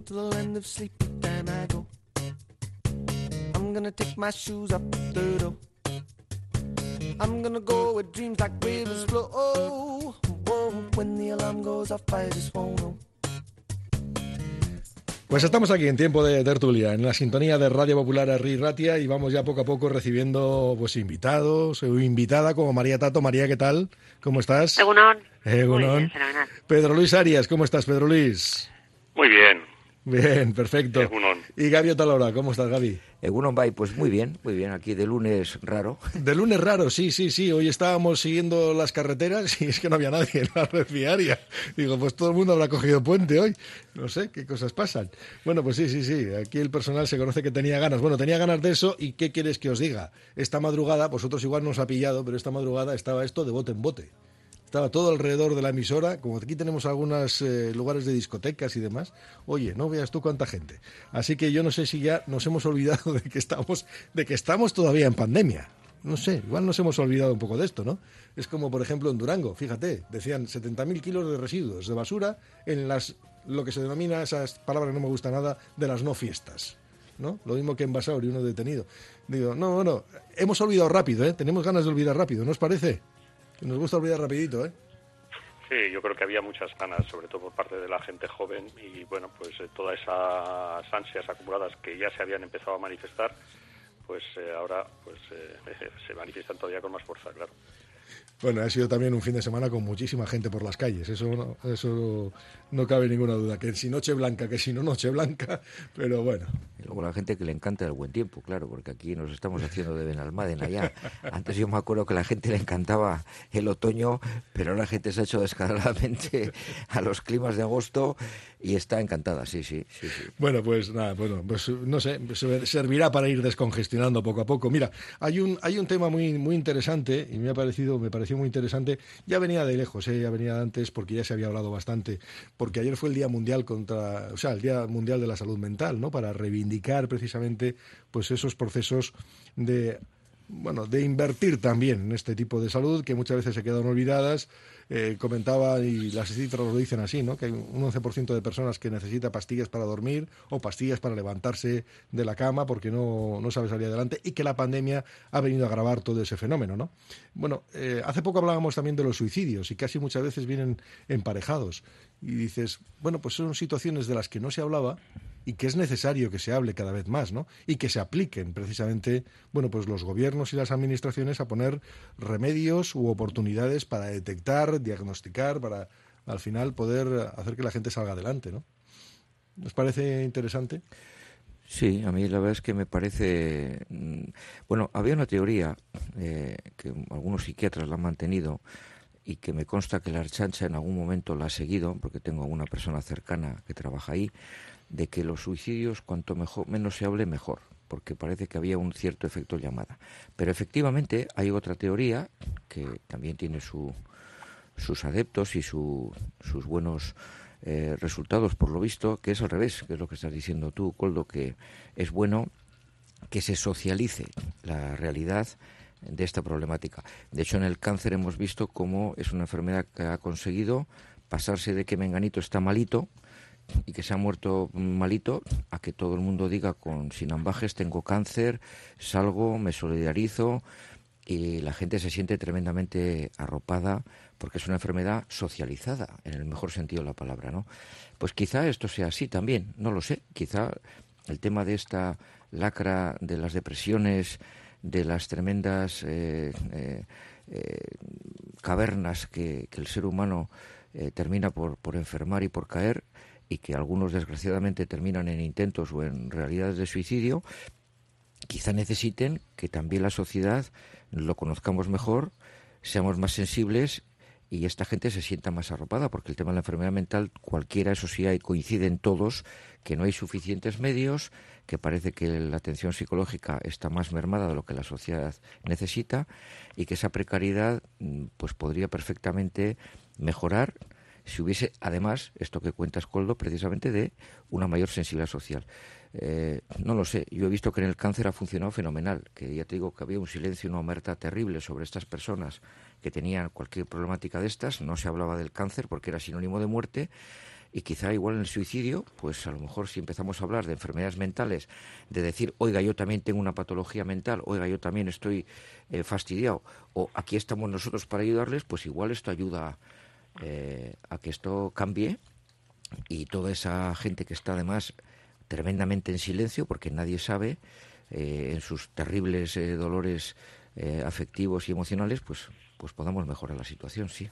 to the land of sleep, but then I go. I'm gonna take my shoes up the door. I'm gonna go where dreams like rivers flow. Whoa, when the alarm goes off, I just won't know. Pues estamos aquí en tiempo de tertulia, en la sintonía de Radio Popular Herri Ratia, y vamos ya poco a poco recibiendo pues invitados o invitada como María Tato. María, ¿qué tal? ¿Cómo estás? Egunon. Egunon. Muy bien, fenomenal. Pedro Luis Arias, ¿cómo estás, Pedro Luis? Muy bien. Bien, perfecto. Egunon. Y Gaby Otalora, ¿cómo estás, Gaby? Egunon Bay, pues muy bien, aquí de lunes raro. De lunes raro, sí. Hoy estábamos siguiendo las carreteras y es que no había nadie en la red viaria. Digo, pues todo el mundo habrá cogido puente hoy. No sé qué cosas pasan. Bueno, pues sí. Aquí el personal se conoce que tenía ganas. Bueno, tenía ganas de eso y ¿qué quieres que os diga? Esta madrugada, vosotros igual no os ha pillado, pero esta madrugada estaba esto de bote en bote. Estaba todo alrededor de la emisora, como aquí tenemos algunos lugares de discotecas y demás. Oye, no veas tú cuánta gente. Así que yo no sé si ya nos hemos olvidado de que estamos todavía en pandemia. No sé, igual nos hemos olvidado un poco de esto, ¿no? Es como, por ejemplo, en Durango, fíjate, decían 70.000 kilos de residuos de basura en lo que se denomina, esas palabras no me gusta nada, de las no fiestas, ¿no? Lo mismo que en Basauri, uno detenido. Digo, no, hemos olvidado rápido, ¿eh? Tenemos ganas de olvidar rápido, ¿no os parece? Que nos gusta olvidar rapidito, ¿eh? Sí, yo creo que había muchas ganas, sobre todo por parte de la gente joven, y bueno, pues todas esas ansias acumuladas que ya se habían empezado a manifestar, pues ahora pues se manifiestan todavía con más fuerza, claro. Bueno, ha sido también un fin de semana con muchísima gente por las calles, eso no cabe ninguna duda, que si noche blanca, que si no noche blanca, pero bueno. Y luego la gente que le encanta el buen tiempo, claro, porque aquí nos estamos haciendo de Benalmádena ya. Antes yo me acuerdo que a la gente le encantaba el otoño, pero ahora la gente se ha hecho descaradamente a los climas de agosto y está encantada, sí. Bueno, pues nada, pues no sé, servirá para ir descongestionando poco a poco. Mira, hay un tema muy interesante y me pareció muy interesante. Ya venía de lejos, ya venía de antes porque ya se había hablado bastante, porque ayer fue el Día Mundial el Día Mundial de la Salud Mental, ¿no? Para reivindicar precisamente pues esos procesos de invertir también en este tipo de salud que muchas veces se quedan olvidadas. Comentaba, y las cifras lo dicen así, ¿no? Que hay un 11% de personas que necesita pastillas para dormir o pastillas para levantarse de la cama porque no sabe salir adelante, y que la pandemia ha venido a agravar todo ese fenómeno, ¿no? Bueno, hace poco hablábamos también de los suicidios y casi muchas veces vienen emparejados. Y dices, bueno, pues son situaciones de las que no se hablaba y que es necesario que se hable cada vez más, ¿no? Y que se apliquen precisamente, bueno, pues los gobiernos y las administraciones a poner remedios u oportunidades para detectar, diagnosticar, para al final poder hacer que la gente salga adelante, ¿no? ¿Os parece interesante? Sí, a mí la verdad es que me parece... Bueno, había una teoría que algunos psiquiatras la han mantenido y que me consta que la Archancha en algún momento la ha seguido, porque tengo alguna persona cercana que trabaja ahí, de que los suicidios cuanto menos se hable mejor, porque parece que había un cierto efecto llamada. Pero efectivamente hay otra teoría que también tiene sus adeptos y sus buenos resultados, por lo visto, que es al revés, que es lo que estás diciendo tú, Koldo, que es bueno que se socialice la realidad de esta problemática. De hecho, en el cáncer hemos visto cómo es una enfermedad que ha conseguido pasarse de que Menganito está malito y que se ha muerto malito a que todo el mundo diga sin ambajes, tengo cáncer, salgo, me solidarizo, y la gente se siente tremendamente arropada porque es una enfermedad socializada, en el mejor sentido de la palabra, ¿no? Pues quizá esto sea así también, no lo sé, quizá el tema de esta lacra de las depresiones, de las tremendas cavernas que el ser humano termina por enfermar y por caer, y que algunos desgraciadamente terminan en intentos o en realidades de suicidio, quizá necesiten que también la sociedad lo conozcamos mejor, seamos más sensibles y esta gente se sienta más arropada, porque el tema de la enfermedad mental, cualquiera, eso sí, coinciden todos, que no hay suficientes medios, que parece que la atención psicológica está más mermada de lo que la sociedad necesita, y que esa precariedad pues podría perfectamente mejorar si hubiese, además, esto que cuentas, Koldo, precisamente de una mayor sensibilidad social. No lo sé, yo he visto que en el cáncer ha funcionado fenomenal, que ya te digo que había un silencio y una omerta terrible sobre estas personas que tenían cualquier problemática de estas, no se hablaba del cáncer porque era sinónimo de muerte, Y quizá igual en el suicidio, pues a lo mejor si empezamos a hablar de enfermedades mentales, de decir, oiga, yo también tengo una patología mental, oiga, yo también estoy fastidiado, o aquí estamos nosotros para ayudarles, pues igual esto ayuda a que esto cambie, y toda esa gente que está además tremendamente en silencio, porque nadie sabe, en sus terribles dolores afectivos y emocionales, pues podamos mejorar la situación, sí.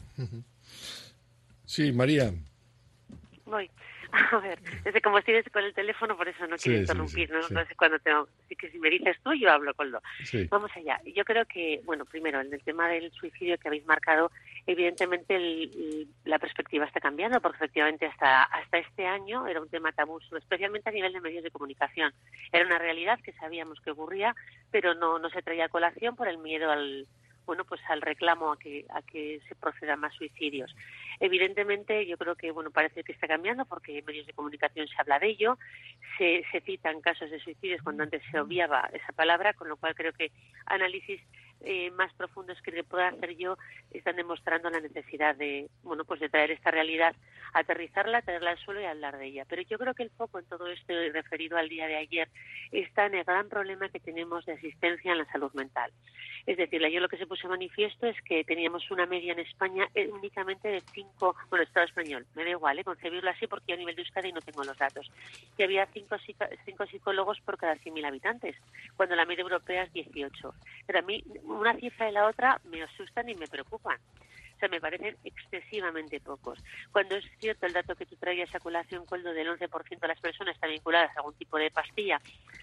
Sí, María. Voy. A ver, desde como estoy con el teléfono, por eso no quiero interrumpir, ¿no? Sí. No sé cuándo tengo. Así que si me dices tú, yo hablo con lo. Sí. Vamos allá. Yo creo que, bueno, primero, en el tema del suicidio que habéis marcado, evidentemente la perspectiva está cambiando, porque efectivamente hasta este año era un tema tabú, especialmente a nivel de medios de comunicación. Era una realidad que sabíamos que ocurría, pero no se traía a colación por el miedo al reclamo a que se procedan más suicidios. Evidentemente, yo creo que parece que está cambiando, porque en medios de comunicación se habla de ello, se citan casos de suicidios cuando antes se obviaba esa palabra, con lo cual creo que análisis más profundos que pueda hacer yo están demostrando la necesidad de traer esta realidad, aterrizarla, traerla al suelo y hablar de ella. Pero yo creo que el foco en todo esto, referido al día de ayer, está en el gran problema que tenemos de asistencia en la salud mental. Es decir, ayer lo que se puso de manifiesto es que teníamos una media en España únicamente de 5, Estado español, me da igual, concebirlo así, porque yo a nivel de Euskadi no tengo los datos, que había 5 psicólogos por cada 100.000 habitantes, cuando la media europea es 18. Pero a mí una cifra y la otra me asustan y me preocupan. O sea, me parecen excesivamente pocos. Cuando es cierto el dato que tú traías a colación, Koldo, del 11% de las personas están vinculadas a algún tipo de pastilla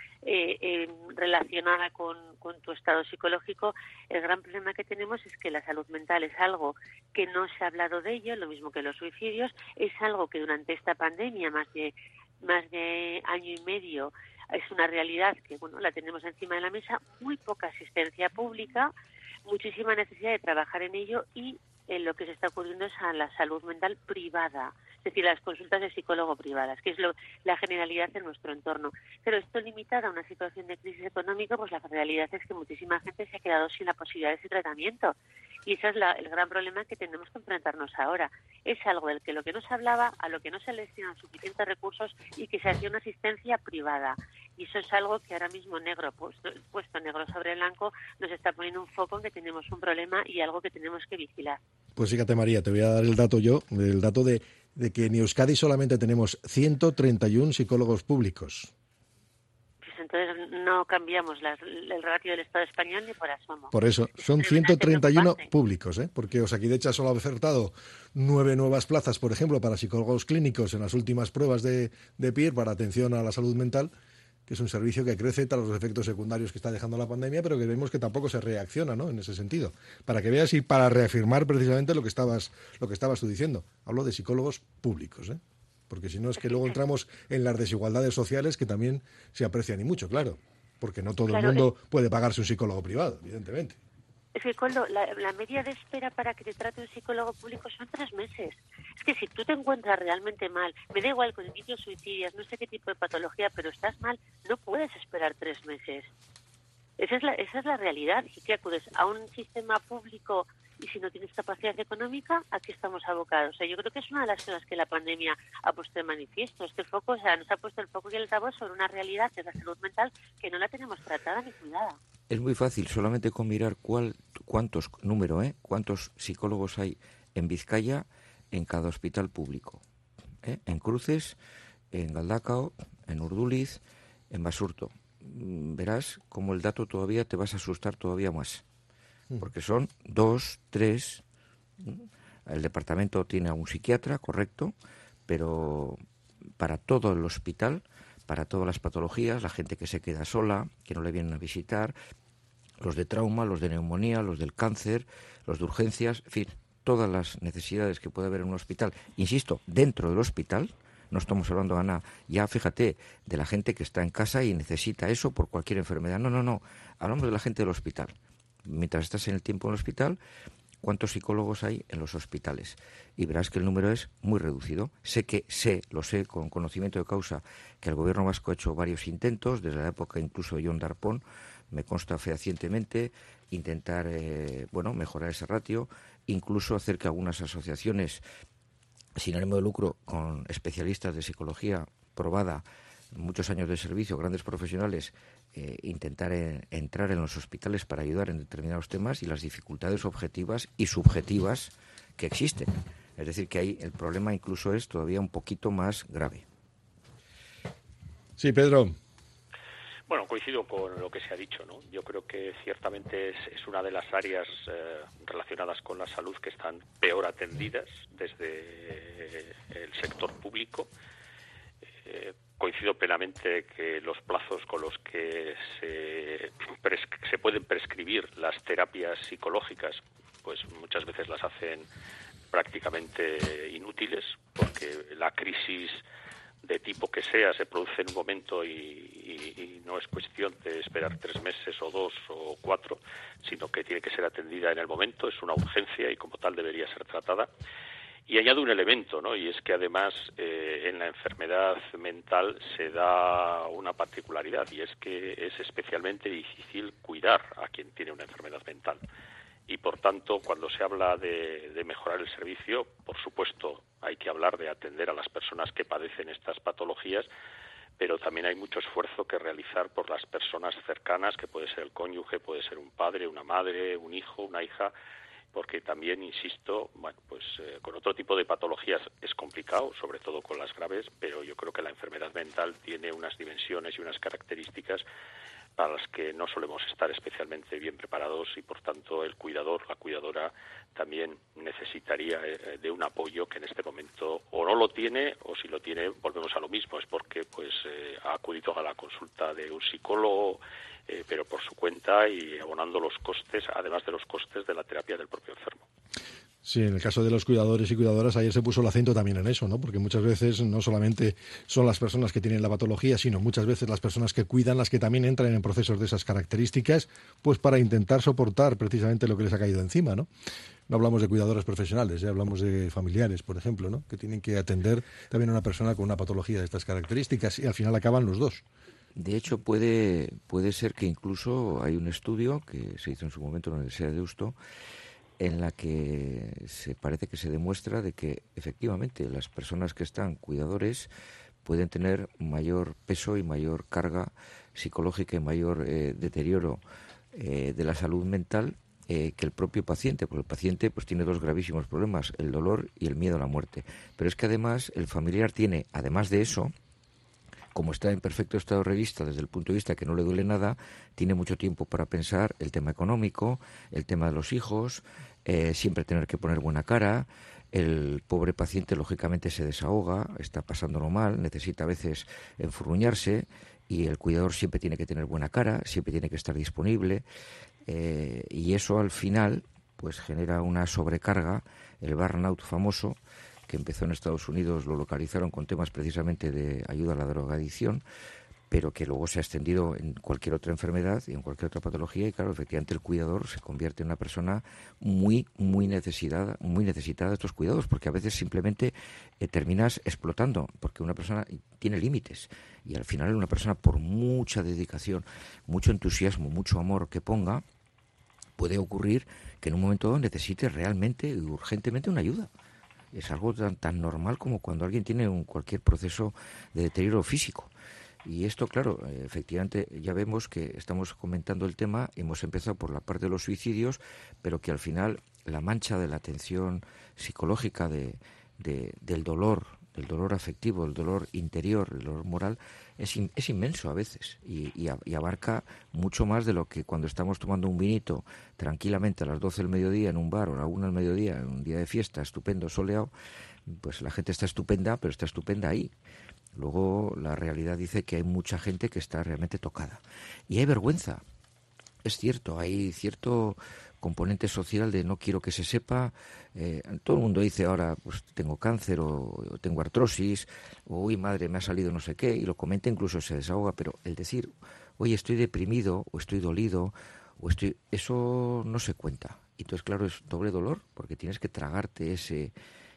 relacionada con tu estado psicológico, el gran problema que tenemos es que la salud mental es algo que no se ha hablado de ello, lo mismo que los suicidios, es algo que durante esta pandemia, más de año y medio, es una realidad que la tenemos encima de la mesa, muy poca asistencia pública, muchísima necesidad de trabajar en ello, y lo que se está ocurriendo es a la salud mental privada, es decir, las consultas de psicólogo privadas, que es la generalidad en nuestro entorno. Pero esto limitado a una situación de crisis económica, pues la realidad es que muchísima gente se ha quedado sin la posibilidad de ese tratamiento. Y ese es el gran problema que tenemos que enfrentarnos ahora. Es algo del que lo que no se hablaba, a lo que no se le destinan suficientes recursos, y que se hacía una asistencia privada. Y eso es algo que ahora mismo puesto negro sobre blanco nos está poniendo un foco en que tenemos un problema y algo que tenemos que vigilar. Pues fíjate, María, te voy a dar el dato de que en Euskadi solamente tenemos 131 psicólogos públicos. Pues entonces no cambiamos el ratio del Estado español ni por asomo. Por eso, son 131 públicos, porque Osakidetza solo ha ofertado 9 nuevas plazas, por ejemplo, para psicólogos clínicos en las últimas pruebas de PIR para atención a la salud mental, que es un servicio que crece tras los efectos secundarios que está dejando la pandemia, pero que vemos que tampoco se reacciona, ¿no?, en ese sentido. Para que veas y para reafirmar precisamente lo que estabas tú diciendo. Hablo de psicólogos públicos, porque si no es que luego entramos en las desigualdades sociales, que también se aprecian y mucho, claro, porque no todo el mundo puede pagarse un psicólogo privado, evidentemente. Es que cuando la media de espera para que te trate un psicólogo público son 3 meses. Es que si tú te encuentras realmente mal, me da igual con indicios suicidios, no sé qué tipo de patología, pero estás mal, no puedes esperar 3 meses. Esa es la realidad. Si te acudes a un sistema público y si no tienes capacidad económica, ¿a qué estamos abocados? O sea, yo creo que es una de las cosas que la pandemia ha puesto de manifiesto. Este foco, nos ha puesto el foco y el altavoz sobre una realidad que es la salud mental, que no la tenemos tratada ni cuidada. Es muy fácil, solamente con mirar cuántos psicólogos hay en Vizcaya en cada hospital público. En Cruces, en Galdakao, en Urduliz, en Basurto. Verás como el dato todavía te vas a asustar todavía más. Porque son 2, 3. El departamento tiene a un psiquiatra, correcto, pero para todo el hospital, para todas las patologías, la gente que se queda sola, que no le vienen a visitar, los de trauma, los de neumonía, los del cáncer, los de urgencias, en fin, todas las necesidades que puede haber en un hospital. Insisto, dentro del hospital, no estamos hablando, Ana, ya fíjate, de la gente que está en casa y necesita eso por cualquier enfermedad. No, hablamos de la gente del hospital. Mientras estás en el tiempo en el hospital, ¿cuántos psicólogos hay en los hospitales? Y verás que el número es muy reducido. Lo sé con conocimiento de causa, que el gobierno vasco ha hecho varios intentos, desde la época incluso de Jon Darpón, me consta fehacientemente, intentar mejorar ese ratio, incluso hacer que algunas asociaciones sin ánimo de lucro, con especialistas de psicología probada, muchos años de servicio, grandes profesionales, intentar entrar en los hospitales para ayudar en determinados temas y las dificultades objetivas y subjetivas que existen. Es decir, que ahí el problema incluso es todavía un poquito más grave. Sí, Pedro. Bueno, coincido con lo que se ha dicho, ¿no? Yo creo que ciertamente es una de las áreas relacionadas con la salud que están peor atendidas desde el sector público. Coincido plenamente que los plazos con los que se pueden prescribir las terapias psicológicas, pues muchas veces las hacen prácticamente inútiles, porque la crisis de tipo que sea se produce en un momento y no es cuestión de esperar 3 meses o 2 o 4, sino que tiene que ser atendida en el momento, es una urgencia y como tal debería ser tratada. Y añado un elemento, ¿no? Y es que además en la enfermedad mental se da una particularidad, y es que es especialmente difícil cuidar a quien tiene una enfermedad mental. Y por tanto, cuando se habla de mejorar el servicio, por supuesto hay que hablar de atender a las personas que padecen estas patologías, pero también hay mucho esfuerzo que realizar por las personas cercanas, que puede ser el cónyuge, puede ser un padre, una madre, un hijo, una hija, porque también, insisto, bueno, pues con otro tipo de patologías es complicado, sobre todo con las graves, pero yo creo que la enfermedad mental tiene unas dimensiones y unas características para las que no solemos estar especialmente bien preparados y, por tanto, el cuidador, la cuidadora, también necesitaría de un apoyo que en este momento o no lo tiene, o si lo tiene, volvemos a lo mismo, es porque pues ha acudido a la consulta de un psicólogo, pero por su cuenta y abonando los costes, además de los costes de la terapia del propio enfermo. Sí, en el caso de los cuidadores y cuidadoras, ayer se puso el acento también en eso, ¿no? Porque muchas veces no solamente son las personas que tienen la patología, sino muchas veces las personas que cuidan las que también entran en procesos de esas características, pues para intentar soportar precisamente lo que les ha caído encima, ¿no? No hablamos de cuidadores profesionales, hablamos de familiares, por ejemplo, ¿no? Que tienen que atender también a una persona con una patología de estas características y al final acaban los dos. De hecho, puede ser que incluso hay un estudio que se hizo en su momento en la Universidad de Deusto, en la que parece que se demuestra de que efectivamente las personas que están cuidadores pueden tener mayor peso y mayor carga psicológica y mayor deterioro de la salud mental que el propio paciente, porque el paciente pues tiene 2 gravísimos problemas, el dolor y el miedo a la muerte. Pero es que además el familiar tiene, además de eso, como está en perfecto estado de revista desde el punto de vista que no le duele nada, tiene mucho tiempo para pensar el tema económico, el tema de los hijos, siempre tener que poner buena cara. El pobre paciente lógicamente se desahoga, está pasándolo mal, necesita a veces enfurruñarse y el cuidador siempre tiene que tener buena cara, siempre tiene que estar disponible y eso al final pues genera una sobrecarga, el burnout famoso, que empezó en Estados Unidos, lo localizaron con temas precisamente de ayuda a la drogadicción, pero que luego se ha extendido en cualquier otra enfermedad y en cualquier otra patología, y claro, efectivamente el cuidador se convierte en una persona muy necesitada de estos cuidados, porque a veces simplemente terminas explotando, porque una persona tiene límites, y al final una persona, por mucha dedicación, mucho entusiasmo, mucho amor que ponga, puede ocurrir que en un momento dado necesite realmente y urgentemente una ayuda. Es algo tan normal como cuando alguien tiene cualquier proceso de deterioro físico. Y esto, claro, efectivamente ya vemos que estamos comentando el tema, hemos empezado por la parte de los suicidios, pero que al final la mancha de la atención psicológica del dolor afectivo, el dolor interior, el dolor moral, es inmenso a veces y abarca mucho más de lo que cuando estamos tomando un vinito tranquilamente a las 12 del mediodía en un bar o a la 1 del mediodía en un día de fiesta estupendo, soleado, pues la gente está estupenda, pero está estupenda ahí. Luego la realidad dice que hay mucha gente que está realmente tocada. Y hay vergüenza. Es cierto, hay cierto componente social de no quiero que se sepa. Todo el mundo dice ahora, pues tengo cáncer o tengo artrosis, o uy, madre, me ha salido no sé qué, y lo comenta, incluso se desahoga, pero el decir, oye, estoy deprimido, o estoy dolido, eso no se cuenta. Y entonces, claro, es doble dolor, porque tienes que tragarte ese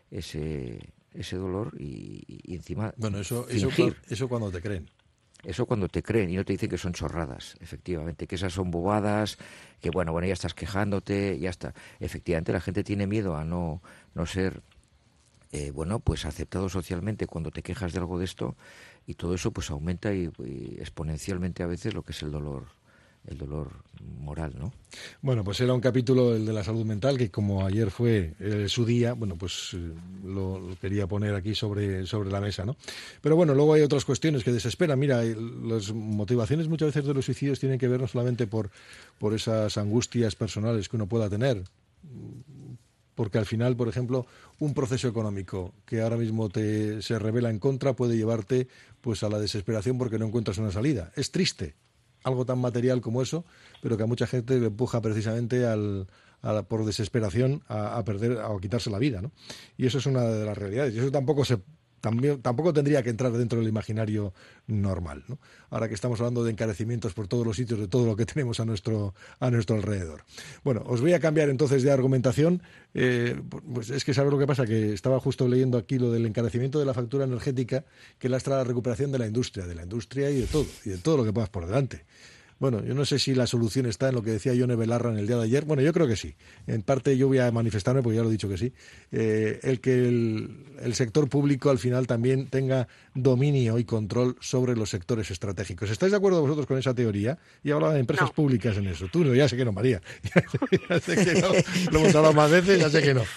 dolor y encima bueno, eso cuando te creen. Eso cuando te creen y no te dicen que son chorradas, efectivamente, que esas son bobadas, que bueno, ya estás quejándote, ya está. Efectivamente, la gente tiene miedo a no ser bueno, pues aceptado socialmente cuando te quejas de algo de esto, y todo eso pues aumenta y exponencialmente a veces lo que es el dolor moral, ¿no? Bueno, pues era un capítulo, el de la salud mental, que como ayer fue su día, bueno, pues lo quería poner aquí sobre la mesa, ¿no? Pero bueno, luego hay otras cuestiones que desesperan. Mira, las motivaciones muchas veces de los suicidios tienen que ver no solamente por esas angustias personales que uno pueda tener, porque al final, por ejemplo, un proceso económico que ahora mismo se revela en contra puede llevarte pues a la desesperación porque no encuentras una salida. Es triste, algo tan material como eso, pero que a mucha gente le empuja precisamente por desesperación a perder, a quitarse la vida, ¿no? Y eso es una de las realidades. Y eso tampoco tendría que entrar dentro del imaginario normal, ¿no? Ahora que estamos hablando de encarecimientos por todos los sitios, de todo lo que tenemos a nuestro alrededor. Bueno, os voy a cambiar entonces de argumentación. Pues es que ¿sabes lo que pasa? Que estaba justo leyendo aquí lo del encarecimiento de la factura energética que lastra la recuperación de la industria y de todo lo que pongas por delante. Bueno, yo no sé si la solución está en lo que decía Yone Belarra en el día de ayer. Bueno, yo creo que sí. En parte yo voy a manifestarme, porque ya lo he dicho que sí. El que el sector público al final también tenga dominio y control sobre los sectores estratégicos. ¿Estáis de acuerdo vosotros con esa teoría? Y hablaba de empresas públicas en eso. Tú no, ya sé que no, María. Ya sé que no. Lo hemos hablado más veces, ya sé que no.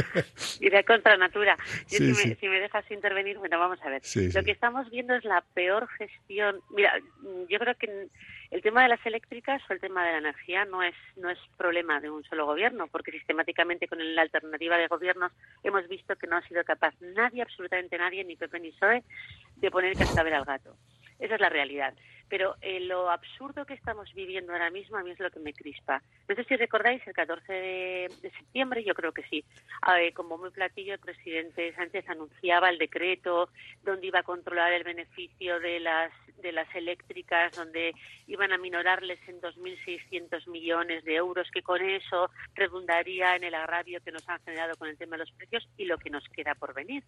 Iré contra natura. Yo, Sí. si me dejas intervenir, bueno, vamos a ver. Sí. Lo que estamos viendo es la peor gestión. Mira, yo creo que el tema de las eléctricas o el tema de la energía no es problema de un solo gobierno, porque sistemáticamente con la alternativa de gobiernos hemos visto que no ha sido capaz nadie, absolutamente nadie, ni PP ni PSOE, de poner cascabel al gato. Esa es la realidad. Pero lo absurdo que estamos viviendo ahora mismo a mí es lo que me crispa. No sé si recordáis, el 14 de septiembre, yo creo que sí, como muy platillo, el presidente Sánchez anunciaba el decreto donde iba a controlar el beneficio de las eléctricas, donde iban a minorarles en 2.600 millones de euros, que con eso redundaría en el agravio que nos han generado con el tema de los precios y lo que nos queda por venir.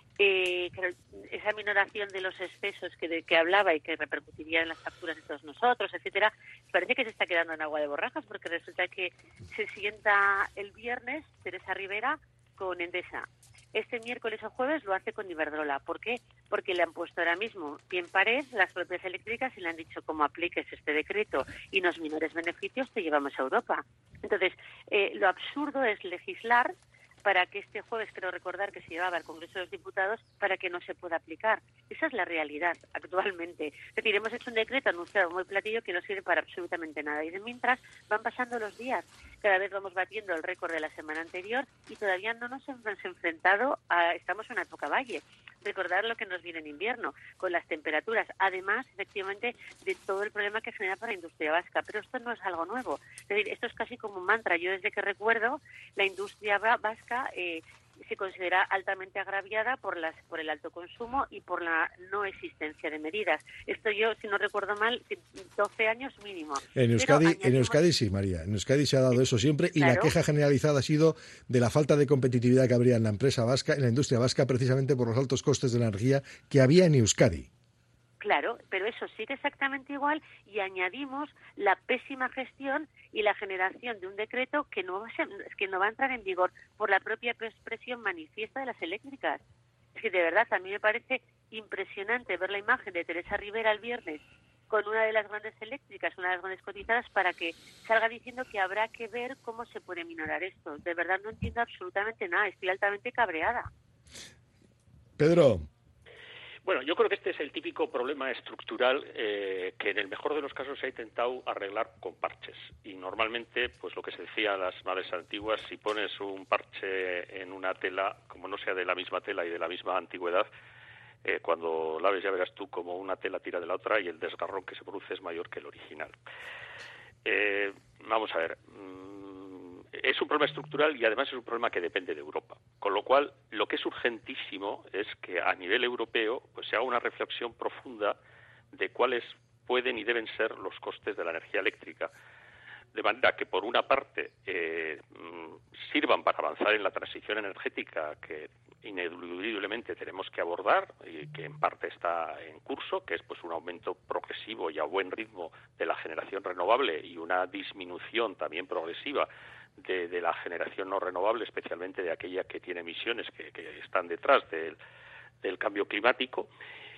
Esa minoración de los excesos que hablaba y que repercutiría en las facturas de todos nosotros, etcétera, parece que se está quedando en agua de borrajas, porque resulta que se sienta el viernes Teresa Rivera con Endesa. Este miércoles o jueves lo hace con Iberdrola. ¿Por qué? Porque le han puesto ahora mismo pie en pared las propias eléctricas y le han dicho, como apliques este decreto y los menores beneficios te llevamos a Europa. Entonces, lo absurdo es legislar para que este jueves, creo recordar que se llevaba al Congreso de los Diputados, para que no se pueda aplicar. Esa es la realidad actualmente. Es decir, hemos hecho un decreto anunciado muy platillo que no sirve para absolutamente nada. Y de mientras van pasando los días. Cada vez vamos batiendo el récord de la semana anterior y todavía no nos hemos enfrentado estamos en una época valle. Recordar lo que nos viene en invierno, con las temperaturas. Además, efectivamente, de todo el problema que genera para la industria vasca. Pero esto no es algo nuevo. Es decir, esto es casi como un mantra. Yo desde que recuerdo, la industria vasca se considera altamente agraviada por el alto consumo y por la no existencia de medidas. Esto yo, si no recuerdo mal, 12 años mínimo. En Euskadi sí, María. En Euskadi se ha dado eso siempre y la queja generalizada ha sido de la falta de competitividad que habría en la empresa vasca, en la industria vasca, precisamente por los altos costes de la energía que había en Euskadi. Claro, pero eso sigue exactamente igual y añadimos la pésima gestión y la generación de un decreto que no va a entrar en vigor por la propia expresión manifiesta de las eléctricas. Es que de verdad a mí me parece impresionante ver la imagen de Teresa Rivera el viernes con una de las grandes eléctricas, una de las grandes cotizadas, para que salga diciendo que habrá que ver cómo se puede minorar esto. De verdad no entiendo absolutamente nada, estoy altamente cabreada. Pedro. Bueno, yo creo que este es el típico problema estructural que en el mejor de los casos se ha intentado arreglar con parches. Y normalmente, pues lo que se decía en las madres antiguas, si pones un parche en una tela, como no sea de la misma tela y de la misma antigüedad, cuando la ves ya verás tú como una tela tira de la otra y el desgarrón que se produce es mayor que el original. Vamos a ver. Es un problema estructural y además es un problema que depende de Europa. Con lo cual, lo que es urgentísimo es que a nivel europeo pues se haga una reflexión profunda de cuáles pueden y deben ser los costes de la energía eléctrica. De manera que, por una parte, sirvan para avanzar en la transición energética que ineludiblemente tenemos que abordar y que en parte está en curso, que es pues un aumento progresivo y a buen ritmo de la generación renovable y una disminución también progresiva de la generación no renovable, especialmente de aquella que tiene emisiones que están detrás del cambio climático,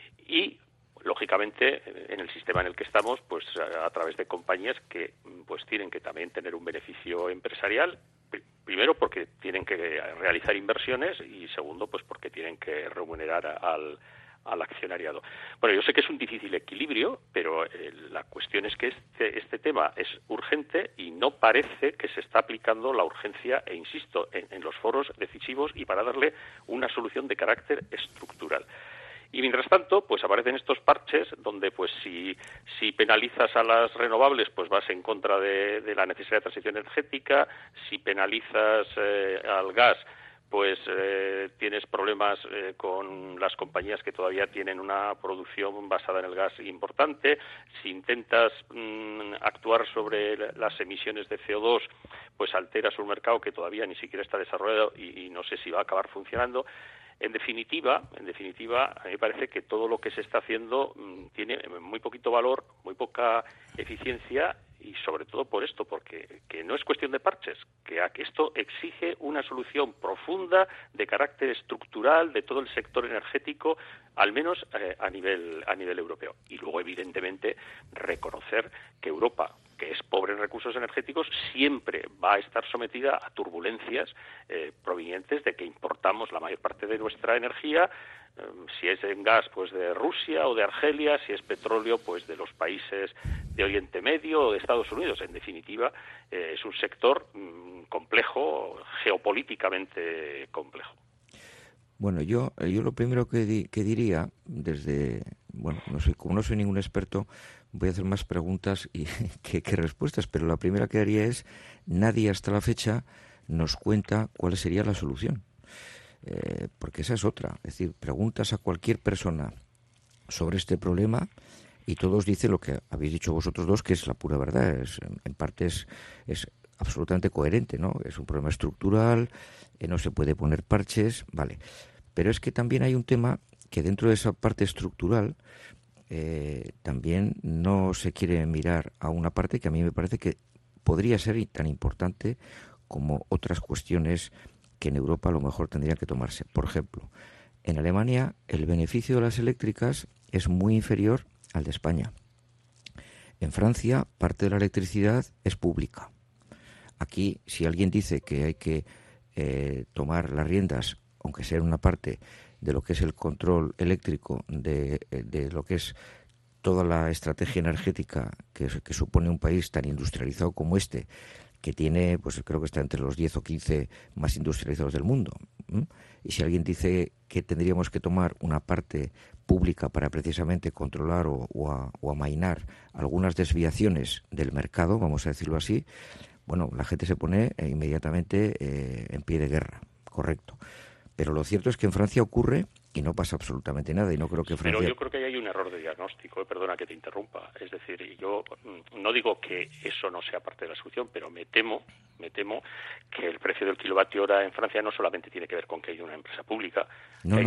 y lógicamente en el sistema en el que estamos, pues a través de compañías que pues tienen que también tener un beneficio empresarial, primero porque tienen que realizar inversiones y segundo pues porque tienen que remunerar al accionariado. Bueno, yo sé que es un difícil equilibrio, pero la cuestión es que este tema es urgente y no parece que se está aplicando la urgencia, e insisto, en los foros decisivos y para darle una solución de carácter estructural. Y mientras tanto, pues aparecen estos parches donde, pues si penalizas a las renovables, pues vas en contra de la necesidad de transición energética. Si penalizas al gas, pues tienes problemas con las compañías que todavía tienen una producción basada en el gas importante. Si intentas actuar sobre las emisiones de CO2, pues alteras un mercado que todavía ni siquiera está desarrollado y no sé si va a acabar funcionando. En definitiva, a mí me parece que todo lo que se está haciendo tiene muy poquito valor, muy poca eficiencia y sobre todo por esto, porque que no es cuestión de parches, que esto exige una solución profunda de carácter estructural de todo el sector energético, al menos a nivel europeo. Y luego, evidentemente, reconocer que Europa, que es pobre en recursos energéticos, siempre va a estar sometida a turbulencias provenientes de que importamos la mayor parte de nuestra energía, si es en gas, pues de Rusia o de Argelia, si es petróleo, pues de los países de Oriente Medio o de Estados Unidos. En definitiva, es un sector complejo, geopolíticamente complejo. Bueno, yo lo primero que diría, como no soy ningún experto, voy a hacer más preguntas que respuestas, pero la primera que haría es, nadie hasta la fecha nos cuenta cuál sería la solución. Porque esa es otra. Es decir, preguntas a cualquier persona sobre este problema y todos dicen lo que habéis dicho vosotros dos, que es la pura verdad. En parte es absolutamente coherente, ¿no? Es un problema estructural, no se puede poner parches, vale. Pero es que también hay un tema que dentro de esa parte estructural también no se quiere mirar a una parte que a mí me parece que podría ser tan importante como otras cuestiones que en Europa a lo mejor tendrían que tomarse. Por ejemplo, en Alemania el beneficio de las eléctricas es muy inferior al de España. En Francia, parte de la electricidad es pública. Aquí, si alguien dice que hay que tomar las riendas, aunque sea en una parte, de lo que es el control eléctrico, de lo que es toda la estrategia energética que supone un país tan industrializado como este, que tiene, pues creo que está entre los 10 o 15 más industrializados del mundo. Y si alguien dice que tendríamos que tomar una parte pública para precisamente controlar o amainar algunas desviaciones del mercado, vamos a decirlo así, bueno, la gente se pone inmediatamente en pie de guerra, correcto. Pero lo cierto es que en Francia ocurre y no pasa absolutamente nada, y no creo que Francia... Pero yo creo que hay un error de diagnóstico, perdona que te interrumpa. Es decir, yo no digo que eso no sea parte de la solución, pero me temo que el precio del kilovatio hora en Francia no solamente tiene que ver con que hay una empresa pública, pero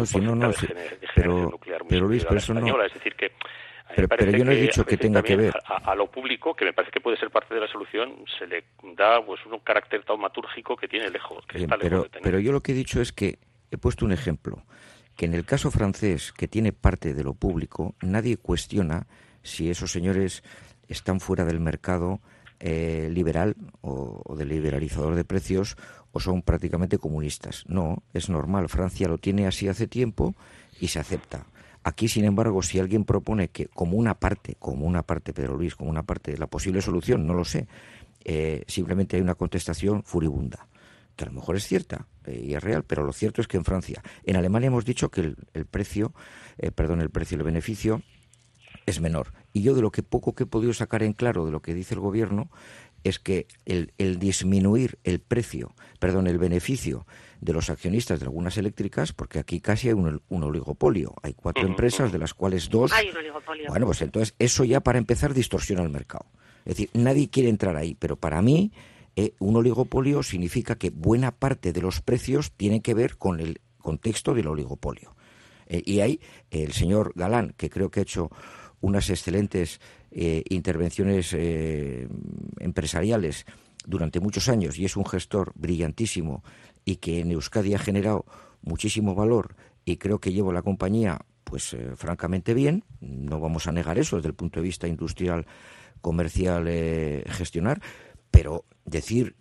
Luis, pero eso no... Es decir, que pero yo no he dicho que tenga que ver. A lo público, que me parece que puede ser parte de la solución, se le da pues un carácter taumatúrgico que tiene lejos, que está lejos de tener. Pero yo lo que he dicho es que he puesto un ejemplo, que en el caso francés, que tiene parte de lo público, nadie cuestiona si esos señores están fuera del mercado liberal o del liberalizador de precios o son prácticamente comunistas. No, es normal. Francia lo tiene así hace tiempo y se acepta. Aquí, sin embargo, si alguien propone que como una parte, Pedro Luis, como una parte de la posible solución, no lo sé, simplemente hay una contestación furibunda, que a lo mejor es cierta y es real, pero lo cierto es que en Francia, en Alemania hemos dicho que el beneficio es menor. Y yo de lo que poco que he podido sacar en claro de lo que dice el gobierno es que el disminuir el beneficio de los accionistas de algunas eléctricas, porque aquí casi hay un oligopolio. Hay 4 empresas, de las cuales 2... Hay un oligopolio. Bueno, pues entonces eso ya para empezar distorsiona el mercado. Es decir, nadie quiere entrar ahí, pero para mí un oligopolio significa que buena parte de los precios tienen que ver con contexto del oligopolio. Y ahí el señor Galán, que creo que ha hecho unas excelentes intervenciones empresariales durante muchos años y es un gestor brillantísimo y que en Euskadi ha generado muchísimo valor y creo que lleva la compañía pues francamente bien, no vamos a negar eso desde el punto de vista industrial, comercial, gestionar, pero decir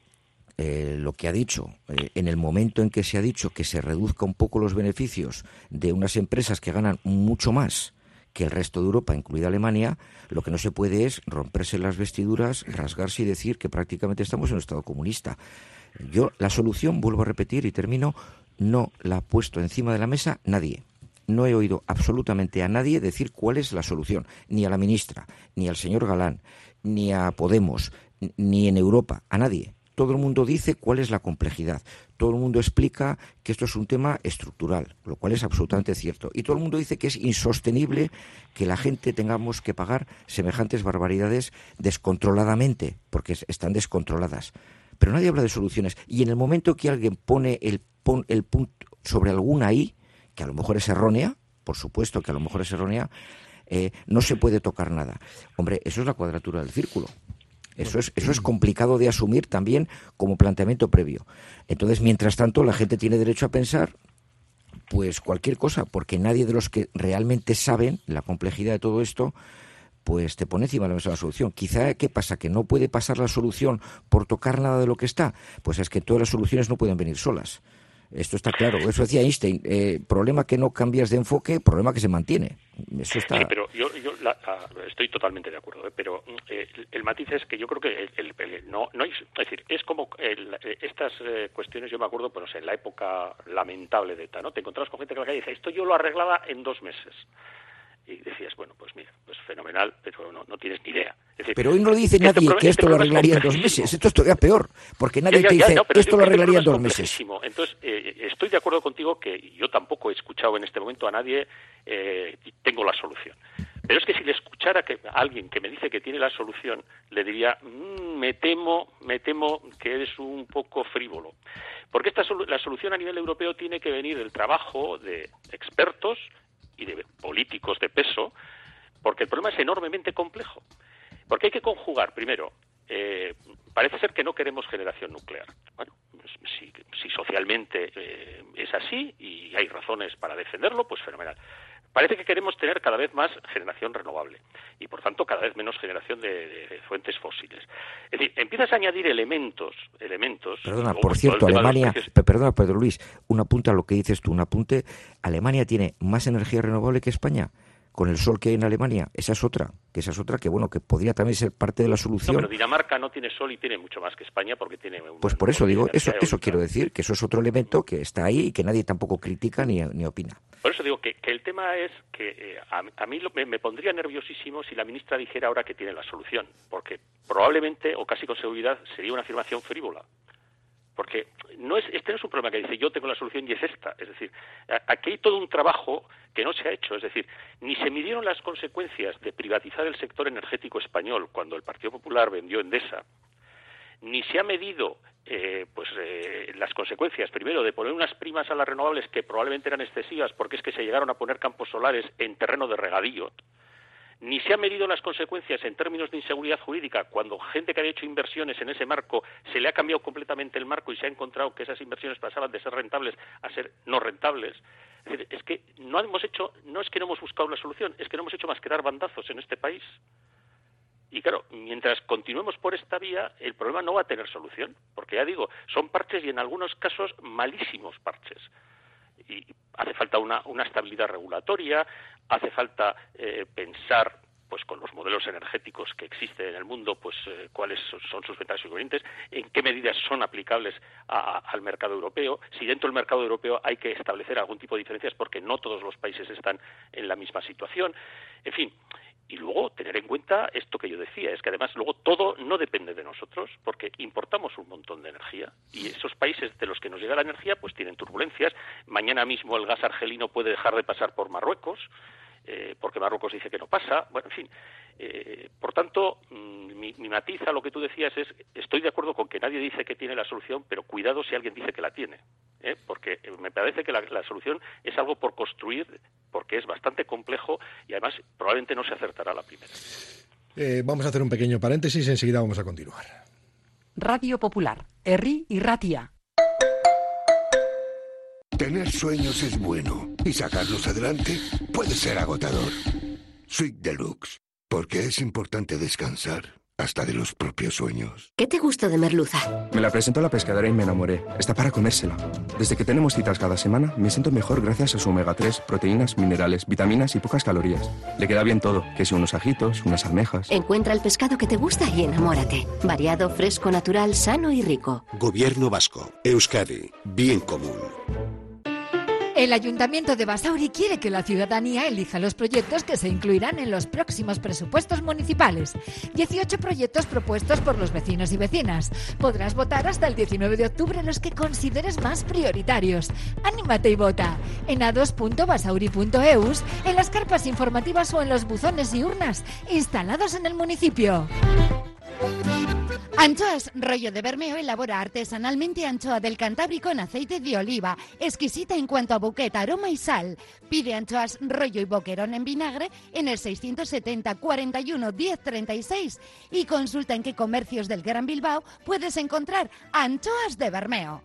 lo que ha dicho, en el momento en que se ha dicho que se reduzca un poco los beneficios de unas empresas que ganan mucho más que el resto de Europa, incluida Alemania, lo que no se puede es romperse las vestiduras, rasgarse y decir que prácticamente estamos en un estado comunista. Yo la solución, vuelvo a repetir y termino, no la ha puesto encima de la mesa nadie. No he oído absolutamente a nadie decir cuál es la solución, ni a la ministra, ni al señor Galán, ni a Podemos, ni en Europa, a nadie. Todo el mundo dice cuál es la complejidad. Todo el mundo explica que esto es un tema estructural, lo cual es absolutamente cierto. Y todo el mundo dice que es insostenible que la gente tengamos que pagar semejantes barbaridades descontroladamente, porque están descontroladas. Pero nadie habla de soluciones. Y en el momento que alguien pone el punto sobre alguna I, que a lo mejor es errónea, por supuesto que a lo mejor es errónea, no se puede tocar nada. Hombre, eso es la cuadratura del círculo. Eso es complicado de asumir también como planteamiento previo. Entonces, mientras tanto, la gente tiene derecho a pensar pues cualquier cosa, porque nadie de los que realmente saben la complejidad de todo esto pues te pone encima de la mesa la solución. Quizá, ¿qué pasa? ¿Que no puede pasar la solución por tocar nada de lo que está? Pues es que todas las soluciones no pueden venir solas. Esto está claro. Eso decía Einstein. Problema que no cambias de enfoque, problema que se mantiene. Eso está... Sí, pero yo estoy totalmente de acuerdo. Pero el matiz es que yo creo que no es decir, es como estas cuestiones. Yo me acuerdo, pues en la época lamentable de ETA, ¿no? Te encontrabas con gente que dice, esto yo lo arreglaba en 2 meses. Y decías, bueno, pues mira, pues fenomenal, pero no tienes ni idea. Es decir, pero hoy no dice nadie que esto lo arreglaría en 2 meses. Esto es todavía peor, porque nadie te dice, esto lo arreglaría en 2 meses. Entonces, estoy de acuerdo contigo que yo tampoco he escuchado en este momento a nadie, tengo la solución. Pero es que si le escuchara a alguien que me dice que tiene la solución, le diría, me temo que eres un poco frívolo. Porque la solución a nivel europeo tiene que venir del trabajo de expertos y de políticos de peso, porque el problema es enormemente complejo. Porque hay que conjugar, primero, parece ser que no queremos generación nuclear. Bueno, si socialmente es así y hay razones para defenderlo, pues fenomenal. Parece que queremos tener cada vez más generación renovable y, por tanto, cada vez menos generación de fuentes fósiles. Es decir, empiezas a añadir elementos. Perdona, por cierto, Alemania, perdona, Pedro Luis, un apunte a lo que dices tú, un apunte. Alemania tiene más energía renovable que España, con el sol que hay en Alemania. Esa es otra que bueno, que podría también ser parte de la solución. No, pero Dinamarca no tiene sol y tiene mucho más que España porque tiene... Pues por eso digo, eso quiero decir, que eso es otro elemento que está ahí y que nadie tampoco critica ni opina. Por eso digo que el tema es que a mí me pondría nerviosísimo si la ministra dijera ahora que tiene la solución, porque probablemente, o casi con seguridad, sería una afirmación frívola. Porque este no es un problema que dice yo tengo la solución y es esta. Es decir, aquí hay todo un trabajo que no se ha hecho. Es decir, ni se midieron las consecuencias de privatizar el sector energético español cuando el Partido Popular vendió Endesa, ni se ha medido las consecuencias, primero, de poner unas primas a las renovables que probablemente eran excesivas porque es que se llegaron a poner campos solares en terreno de regadío, ni se han medido las consecuencias en términos de inseguridad jurídica cuando gente que había hecho inversiones en ese marco se le ha cambiado completamente el marco y se ha encontrado que esas inversiones pasaban de ser rentables a ser no rentables. Es decir, es que no es que no hemos buscado una solución, es que no hemos hecho más que dar bandazos en este país. Y claro, mientras continuemos por esta vía, el problema no va a tener solución, porque ya digo, son parches y en algunos casos malísimos parches. Y hace falta una estabilidad regulatoria, hace falta pensar pues con los modelos energéticos que existen en el mundo, pues cuáles son sus ventajas y inconvenientes, en qué medidas son aplicables al mercado europeo, si dentro del mercado europeo hay que establecer algún tipo de diferencias porque no todos los países están en la misma situación, en fin. Y luego tener en cuenta esto que yo decía, es que además luego todo no depende de nosotros, porque importamos un montón de energía y esos países de los que nos llega la energía pues tienen turbulencias. Mañana mismo el gas argelino puede dejar de pasar por Marruecos, porque Marruecos dice que no pasa. Bueno, en fin, por tanto, mi matiz a lo que tú decías es, estoy de acuerdo con que nadie dice que tiene la solución, pero cuidado si alguien dice que la tiene. porque me parece que la solución es algo por construir, porque es bastante complejo y además probablemente no se acertará a la primera. Vamos a hacer un pequeño paréntesis y enseguida vamos a continuar. Radio Popular, Herri y Ratia. Tener sueños es bueno y sacarlos adelante puede ser agotador. Suite Deluxe, porque es importante descansar hasta de los propios sueños. ¿Qué te gustó de merluza? Me la presentó la pescadora y me enamoré. Está para comérsela. Desde que tenemos citas cada semana, me siento mejor gracias a su omega 3, proteínas, minerales, vitaminas y pocas calorías. Le queda bien todo, que si unos ajitos, unas almejas. Encuentra el pescado que te gusta y enamórate. Variado, fresco, natural, sano y rico. Gobierno vasco. Euskadi. Bien común. El Ayuntamiento de Basauri quiere que la ciudadanía elija los proyectos que se incluirán en los próximos presupuestos municipales. 18 proyectos propuestos por los vecinos y vecinas. Podrás votar hasta el 19 de octubre los que consideres más prioritarios. ¡Anímate y vota! En a2.basauri.eus, en las carpas informativas o en los buzones y urnas instalados en el municipio. Anchoas Rollo de Bermeo elabora artesanalmente anchoa del Cantábrico en aceite de oliva, exquisita en cuanto a bouquet, aroma y sal. Pide anchoas Rollo y Boquerón en vinagre en el 670 41 10 36 y consulta en qué comercios del Gran Bilbao puedes encontrar anchoas de Bermeo.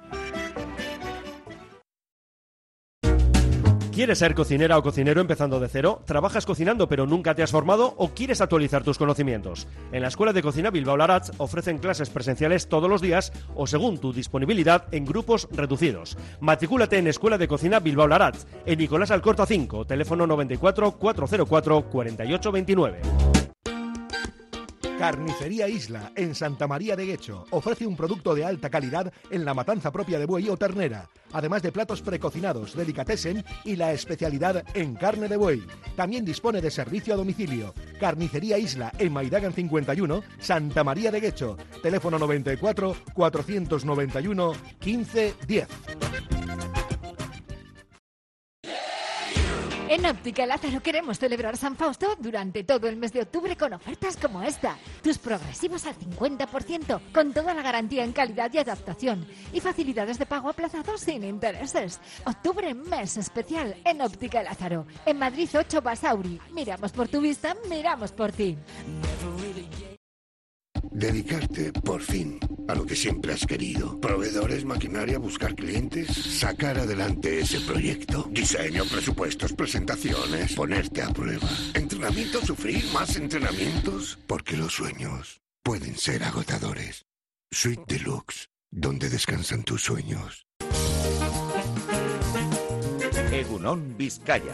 ¿Quieres ser cocinera o cocinero empezando de cero? ¿Trabajas cocinando pero nunca te has formado o quieres actualizar tus conocimientos? En la Escuela de Cocina Bilbao Larratz ofrecen clases presenciales todos los días o según tu disponibilidad en grupos reducidos. Matricúlate en Escuela de Cocina Bilbao Larratz, en Nicolás Alcorta 5, teléfono 94 404 4829. Carnicería Isla, en Santa María de Guecho. Ofrece un producto de alta calidad en la matanza propia de buey o ternera, además de platos precocinados, delicatessen y la especialidad en carne de buey. También dispone de servicio a domicilio. Carnicería Isla, en Maidagan 51, Santa María de Guecho. Teléfono 94 491 15 10. En Óptica Lázaro queremos celebrar San Fausto durante todo el mes de octubre con ofertas como esta. Tus progresivos al 50%, con toda la garantía en calidad y adaptación. Y facilidades de pago aplazados sin intereses. Octubre, mes especial en Óptica Lázaro. En Madrid 8 Basauri. Miramos por tu vista, miramos por ti. Dedicarte, por fin, a lo que siempre has querido. Proveedores, maquinaria, buscar clientes, sacar adelante ese proyecto. Diseño, presupuestos, presentaciones, ponerte a prueba. Entrenamiento, sufrir, más entrenamientos. Porque los sueños pueden ser agotadores. Suite Deluxe, donde descansan tus sueños. Egunon Vizcaya.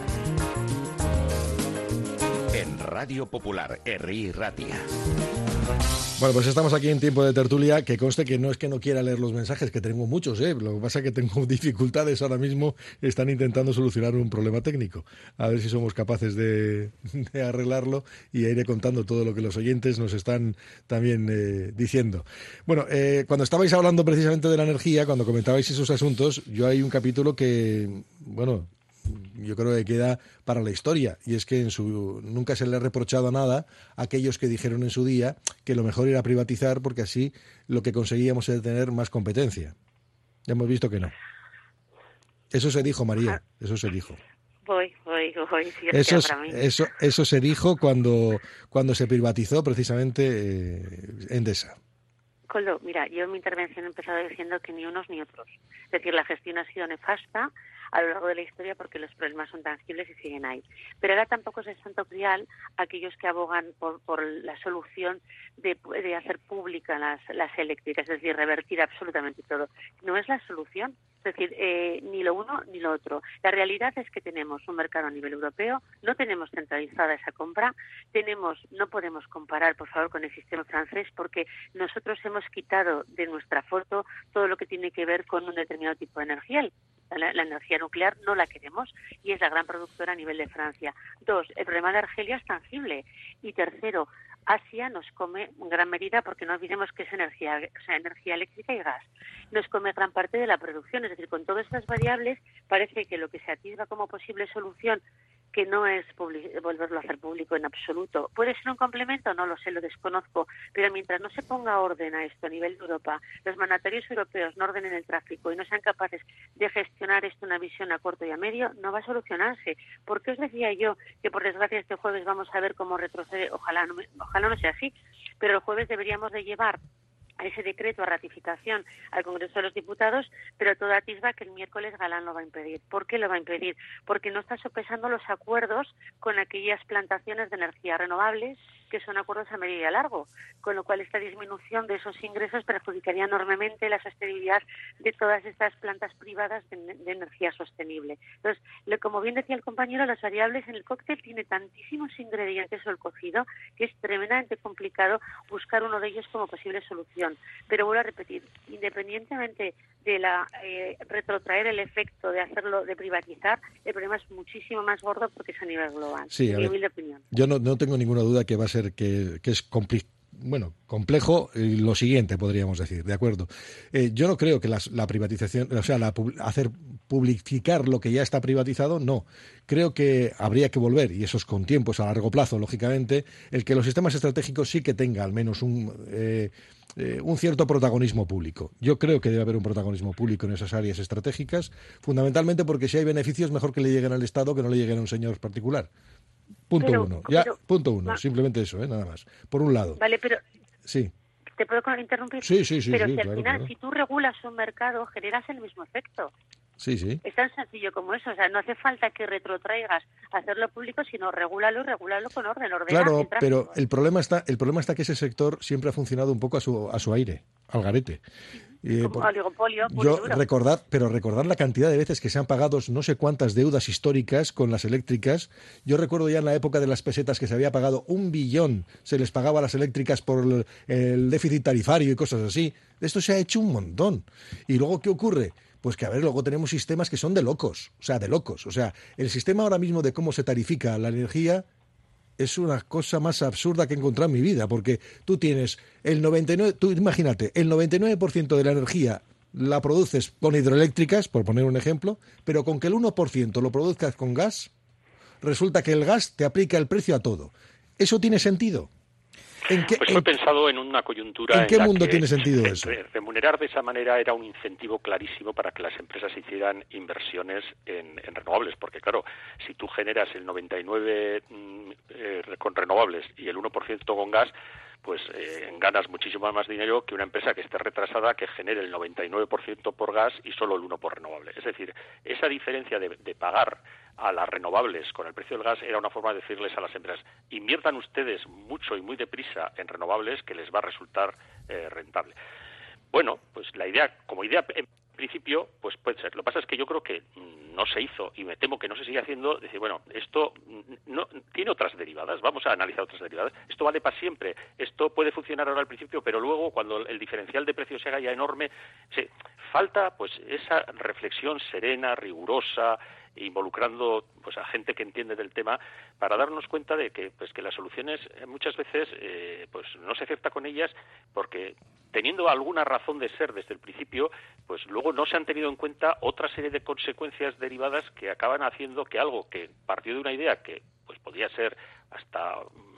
En Radio Popular, Herri Ratia. Bueno, pues estamos aquí en tiempo de tertulia, que conste que no es que no quiera leer los mensajes, que tengo muchos, lo que pasa es que tengo dificultades ahora mismo, están intentando solucionar un problema técnico, a ver si somos capaces de arreglarlo y iré contando todo lo que los oyentes nos están también diciendo. Bueno, cuando estabais hablando precisamente de la energía, cuando comentabais esos asuntos, yo hay un capítulo que, bueno, yo creo que queda para la historia, y es que nunca se le ha reprochado nada a aquellos que dijeron en su día que lo mejor era privatizar porque así lo que conseguíamos era tener más competencia. Ya hemos visto que no. Eso se dijo, María, eso se dijo. Voy, sí, eso se dijo cuando se privatizó precisamente Endesa. Coldo, mira, yo en mi intervención he empezado diciendo que ni unos ni otros. Es decir, la gestión ha sido nefasta a lo largo de la historia porque los problemas son tangibles y siguen ahí. Pero ahora tampoco es el santo grial aquellos que abogan por la solución de hacer públicas las eléctricas, es decir, revertir absolutamente todo. No es la solución. Es decir, ni lo uno ni lo otro. La realidad es que tenemos un mercado a nivel europeo, no tenemos centralizada esa compra, no podemos comparar, por favor, con el sistema francés porque nosotros hemos quitado de nuestra foto todo lo que tiene que ver con un determinado tipo de energía. La energía nuclear no la queremos y es la gran productora a nivel de Francia. 2, el problema de Argelia es tangible. Y tercero, Asia nos come en gran medida, porque no olvidemos que es energía eléctrica y gas. Nos come gran parte de la producción, es decir, con todas estas variables parece que lo que se atisba como posible solución que no es volverlo a hacer público en absoluto. ¿Puede ser un complemento? No lo sé, lo desconozco, pero mientras no se ponga orden a esto a nivel de Europa, los mandatarios europeos no ordenen el tráfico y no sean capaces de gestionar esto una visión a corto y a medio, no va a solucionarse. ¿Por qué os decía yo que por desgracia este jueves vamos a ver cómo retrocede? Ojalá no sea así, pero el jueves deberíamos de llevar a ese decreto a ratificación al Congreso de los Diputados, pero todo atisba que el miércoles Galán lo va a impedir. ¿Por qué lo va a impedir? Porque no está sopesando los acuerdos con aquellas plantaciones de energías renovables que son acuerdos a medio y a largo, con lo cual esta disminución de esos ingresos perjudicaría enormemente la sostenibilidad de todas estas plantas privadas de energía sostenible. Entonces, como bien decía el compañero, las variables en el cóctel tiene tantísimos ingredientes o el cocido que es tremendamente complicado buscar uno de ellos como posible solución. Pero vuelvo a repetir, independientemente de retrotraer el efecto de hacerlo, de privatizar, el problema es muchísimo más gordo porque es a nivel global. Sí, mi humilde opinión. Yo no tengo ninguna duda que va a ser que es complejo lo siguiente, podríamos decir, ¿de acuerdo? Yo no creo que la privatización, o sea, hacer publicar lo que ya está privatizado, no. Creo que habría que volver, y eso es con tiempos a largo plazo, lógicamente, el que los sistemas estratégicos sí que tenga al menos un cierto protagonismo público. Yo creo que debe haber un protagonismo público en esas áreas estratégicas, fundamentalmente porque si hay beneficios, mejor que le lleguen al Estado que no le lleguen a un señor particular. Punto uno, simplemente eso, nada más. Por un lado. Vale, pero... Sí. ¿Te puedo interrumpir? Sí. Pero si claro, al final, claro. Si tú regulas un mercado, generas el mismo efecto. Sí. Es tan sencillo como eso. O sea, no hace falta que retrotraigas a hacerlo público, sino regúlalo con orden. Claro, pero el problema está que ese sector siempre ha funcionado un poco a su aire, al garete. Como oligopolio. Recordad la cantidad de veces que se han pagado no sé cuántas deudas históricas con las eléctricas. Yo recuerdo ya en la época de las pesetas que se había pagado 1 billón, se les pagaba a las eléctricas por el déficit tarifario y cosas así. Esto se ha hecho un montón. ¿Y luego qué ocurre? Pues que, luego tenemos sistemas que son de locos. O sea, el sistema ahora mismo de cómo se tarifica la energía es una cosa más absurda que he encontrado en mi vida, porque tú tienes imagínate, el 99% de la energía la produces con hidroeléctricas, por poner un ejemplo, pero con que el 1% lo produzcas con gas, resulta que el gas te aplica el precio a todo. ¿Eso tiene sentido? Pues fue pensado en una coyuntura ¿En qué mundo tiene sentido eso? Remunerar de esa manera era un incentivo clarísimo para que las empresas hicieran inversiones en renovables, porque claro, si tú generas el 99% con renovables y el 1% con gas, pues ganas muchísimo más dinero que una empresa que esté retrasada, que genere el 99% por gas y solo el 1% por renovable. Es decir, esa diferencia de pagar a las renovables con el precio del gas era una forma de decirles a las empresas: inviertan ustedes mucho y muy deprisa en renovables, que les va a resultar rentable. Bueno, pues la idea, como idea en principio, pues puede ser. Lo que pasa es que yo creo que no se hizo, y me temo que no se sigue haciendo, decir, bueno, esto no tiene otras derivadas, vamos a analizar otras derivadas, esto vale para siempre, esto puede funcionar ahora al principio, pero luego cuando el diferencial de precios se haga ya enorme, falta pues esa reflexión serena, rigurosa, involucrando pues a gente que entiende del tema, para darnos cuenta de que las soluciones muchas veces pues no se acepta con ellas, porque teniendo alguna razón de ser desde el principio, pues luego no se han tenido en cuenta otra serie de consecuencias derivadas que acaban haciendo que algo que partió de una idea que pues podía ser hasta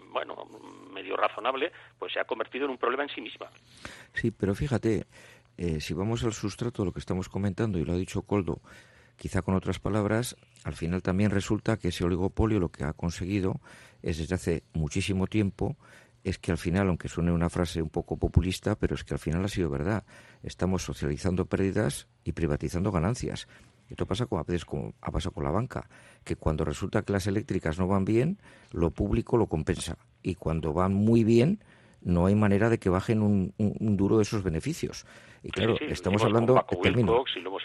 medio razonable, pues se ha convertido en un problema en sí misma. Sí, pero fíjate, si vamos al sustrato de lo que estamos comentando, y lo ha dicho Koldo, quizá con otras palabras, al final también resulta que ese oligopolio lo que ha conseguido es, desde hace muchísimo tiempo, es que al final, aunque suene una frase un poco populista, pero es que al final ha sido verdad. Estamos socializando pérdidas y privatizando ganancias. Esto pasa a veces como ha pasado con la banca, que cuando resulta que las eléctricas no van bien, lo público lo compensa. Y cuando van muy bien, no hay manera de que bajen un duro de esos beneficios. Y claro, estamos hablando de términos.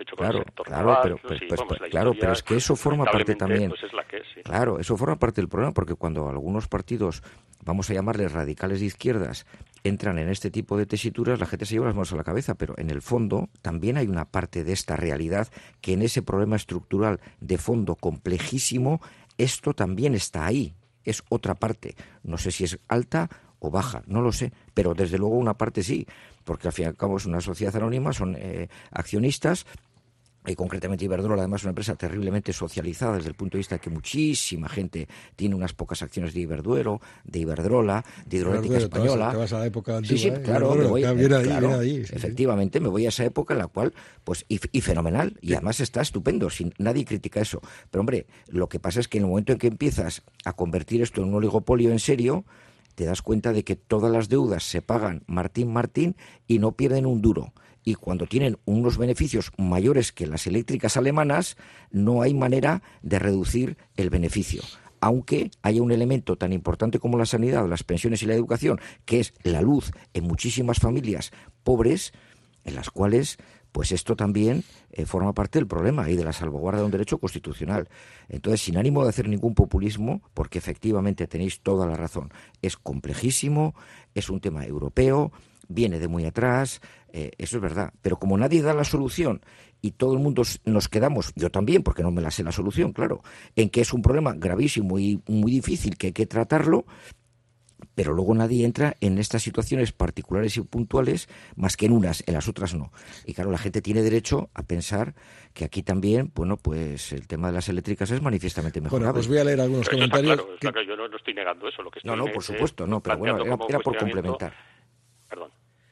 Pero es que eso forma parte también. Pues es la que es, sí. Claro, eso forma parte del problema, porque cuando algunos partidos, vamos a llamarles radicales de izquierdas, entran en este tipo de tesituras, la gente se lleva las manos a la cabeza, pero en el fondo también hay una parte de esta realidad que en ese problema estructural de fondo complejísimo, esto también está ahí, es otra parte. No sé si es alta o baja, no lo sé, pero desde luego una parte sí, porque al fin y al cabo es una sociedad anónima, son accionistas, y concretamente Iberdrola, además una empresa terriblemente socializada desde el punto de vista de que muchísima gente tiene unas pocas acciones de Iberdrola, de Hidroeléctrica Española. Te vas a la época antigua, sí, claro, me voy, viene ahí, sí, efectivamente, me voy a esa época en la cual, pues, y fenomenal, y además está estupendo, nadie critica eso. Pero hombre, lo que pasa es que en el momento en que empiezas a convertir esto en un oligopolio en serio, te das cuenta de que todas las deudas se pagan Martín y no pierden un duro. Y cuando tienen unos beneficios mayores que las eléctricas alemanas, no hay manera de reducir el beneficio. Aunque haya un elemento tan importante como la sanidad, las pensiones y la educación, que es la luz en muchísimas familias pobres, en las cuales pues esto también forma parte del problema y de la salvaguarda de un derecho constitucional. Entonces, sin ánimo de hacer ningún populismo, porque efectivamente tenéis toda la razón, es complejísimo, es un tema europeo, viene de muy atrás, eso es verdad. Pero como nadie da la solución y todo el mundo nos quedamos, yo también, porque no me la sé la solución, claro, en que es un problema gravísimo y muy difícil que hay que tratarlo, pero luego nadie entra en estas situaciones particulares y puntuales más que en unas, en las otras no. Y claro, la gente tiene derecho a pensar que aquí también, bueno, pues el tema de las eléctricas es manifiestamente mejorable. Bueno, os voy a leer algunos comentarios. Está claro, yo no estoy negando eso. Lo que estoy por supuesto, no, pero bueno, era por complementar. Perdón.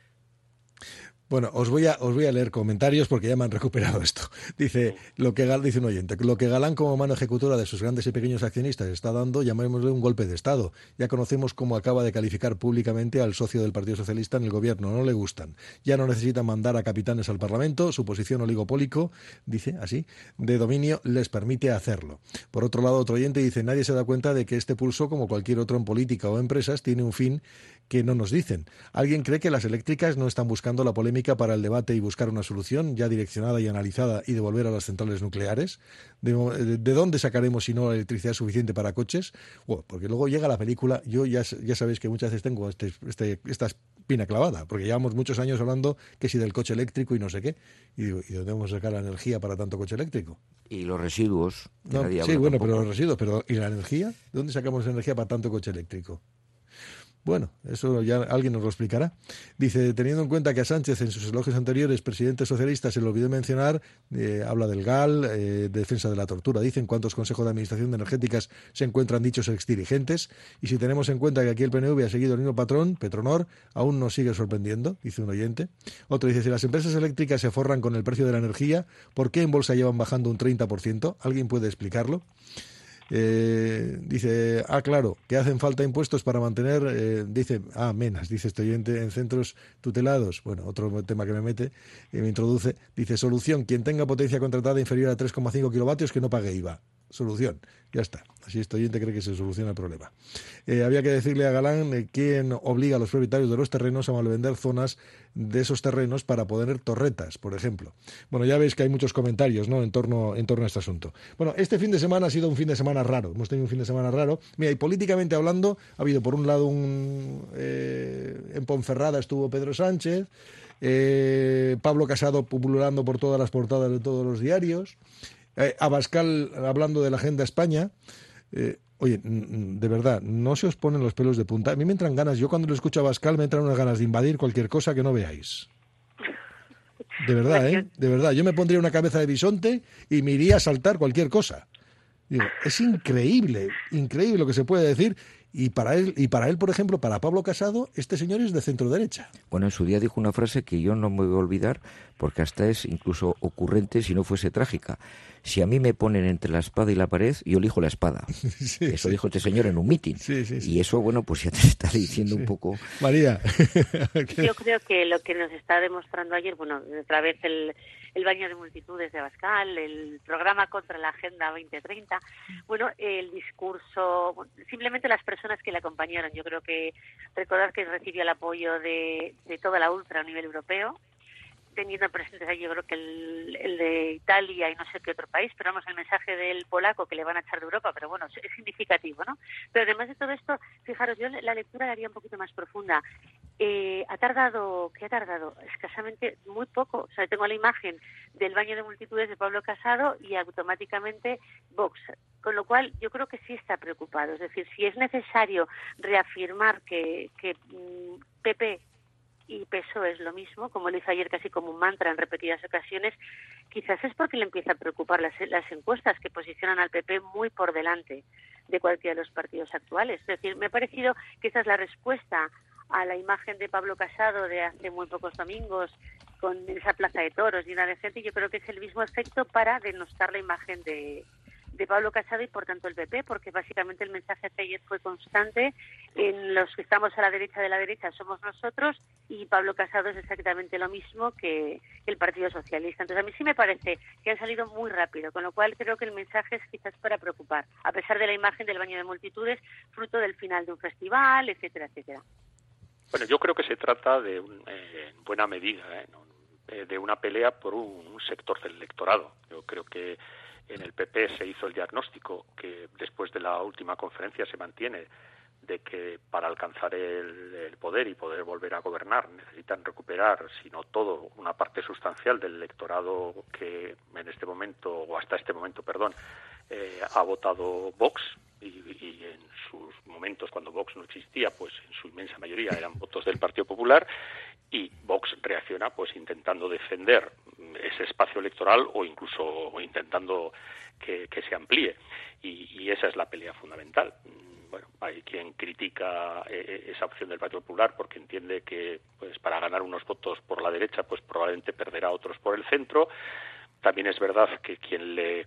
Bueno, os voy a leer comentarios porque ya me han recuperado esto. Dice un oyente, lo que Galán como mano ejecutora de sus grandes y pequeños accionistas está dando, llamémosle un golpe de Estado. Ya conocemos cómo acaba de calificar públicamente al socio del Partido Socialista en el gobierno. No le gustan. Ya no necesitan mandar a capitanes al Parlamento. Su posición oligopólico, dice así, de dominio les permite hacerlo. Por otro lado, otro oyente dice, nadie se da cuenta de que este pulso, como cualquier otro en política o empresas, tiene un fin que no nos dicen. ¿Alguien cree que las eléctricas no están buscando la polémica para el debate y buscar una solución ya direccionada y analizada y devolver a las centrales nucleares? ¿De dónde sacaremos si no electricidad suficiente para coches? Bueno, porque luego llega la película, yo ya sabéis que muchas veces tengo esta espina clavada, porque llevamos muchos años hablando que si del coche eléctrico y no sé qué, y digo, ¿y dónde vamos a sacar la energía para tanto coche eléctrico? Y los residuos. No, sí, bueno, pero los residuos, ¿y la energía? ¿De dónde sacamos energía para tanto coche eléctrico? Bueno, eso ya alguien nos lo explicará. Dice, teniendo en cuenta que a Sánchez en sus elogios anteriores, presidente socialista, se le olvidó mencionar, habla del GAL, defensa de la tortura. Dicen cuántos consejos de administración de energéticas se encuentran dichos exdirigentes. Y si tenemos en cuenta que aquí el PNV ha seguido el mismo patrón, Petronor, aún nos sigue sorprendiendo, dice un oyente. Otro dice, si las empresas eléctricas se forran con el precio de la energía, ¿por qué en bolsa llevan bajando un 30%? ¿Alguien puede explicarlo? Dice, claro, que hacen falta impuestos para mantener, menas, dice este oyente, en centros tutelados. Bueno, otro tema que me introduce, dice, solución, quien tenga potencia contratada inferior a 3,5 kilovatios que no pague IVA. Solución, ya está. Así este oyente cree que se soluciona el problema. Había que decirle a Galán quién obliga a los propietarios de los terrenos a malvender zonas de esos terrenos para poner torretas, por ejemplo. Bueno, ya veis que hay muchos comentarios, ¿no?, en torno a este asunto. Bueno, este fin de semana ha sido un fin de semana raro. Hemos tenido un fin de semana raro. Mira, y políticamente hablando, ha habido por un lado en Ponferrada estuvo Pedro Sánchez, Pablo Casado pululando por todas las portadas de todos los diarios, Abascal hablando de la Agenda España. Oye, de verdad, no se os ponen los pelos de punta. A mí me entran ganas, yo cuando lo escucho a Abascal me entran unas ganas de invadir cualquier cosa que no veáis. De verdad, de verdad. Yo me pondría una cabeza de bisonte y me iría a saltar cualquier cosa. Digo, es increíble lo que se puede decir. Y para él, por ejemplo, para Pablo Casado, este señor es de centro derecha. Bueno, en su día dijo una frase que yo no me voy a olvidar, porque hasta es incluso ocurrente si no fuese trágica. Si a mí me ponen entre la espada y la pared, yo elijo la espada. Sí, eso dijo este señor en un mitin. Sí. Y eso, bueno, pues ya te está diciendo un poco... María. Yo creo que lo que nos está demostrando ayer, bueno, otra vez el baño de multitudes de Abascal, el programa contra la Agenda 2030, bueno, el discurso, simplemente las personas que le acompañaron. Yo creo que recordar que recibió el apoyo de toda la ultra a nivel europeo, teniendo presentes ahí, yo creo que el de Italia y no sé qué otro país, pero vamos, el mensaje del polaco que le van a echar de Europa, pero bueno, es significativo, ¿no? Pero además de todo esto, fijaros, yo la lectura la haría un poquito más profunda. Ha tardado escasamente muy poco. O sea, tengo la imagen del baño de multitudes de Pablo Casado y automáticamente Vox. Con lo cual, yo creo que sí está preocupado. Es decir, si es necesario reafirmar que PP y PSOE es lo mismo, como lo hizo ayer casi como un mantra en repetidas ocasiones, quizás es porque le empieza a preocupar las encuestas que posicionan al PP muy por delante de cualquiera de los partidos actuales. Es decir, me ha parecido que esa es la respuesta a la imagen de Pablo Casado de hace muy pocos domingos, con esa plaza de toros llena de gente, y yo creo que es el mismo efecto para denostar la imagen de Pablo Casado y por tanto el PP, porque básicamente el mensaje de ayer fue constante: en los que estamos a la derecha de la derecha somos nosotros, y Pablo Casado es exactamente lo mismo que el Partido Socialista. Entonces a mí sí me parece que han salido muy rápido, con lo cual creo que el mensaje es quizás para preocupar, a pesar de la imagen del baño de multitudes, fruto del final de un festival, etcétera, etcétera. Bueno, yo creo que se trata de, en buena medida, de una pelea por un sector del electorado. Yo creo que en el PP se hizo el diagnóstico que después de la última conferencia se mantiene, de que para alcanzar el poder y poder volver a gobernar necesitan recuperar, si no todo, una parte sustancial del electorado que en este momento, o hasta este momento, ha votado Vox, y en sus momentos, cuando Vox no existía, pues en su inmensa mayoría eran votos del Partido Popular, y Vox reacciona pues intentando defender ese espacio electoral o incluso intentando que se amplíe, y esa es la pelea fundamental. Bueno, hay quien critica esa opción del Partido Popular porque entiende que pues para ganar unos votos por la derecha pues probablemente perderá otros por el centro. También es verdad que quien le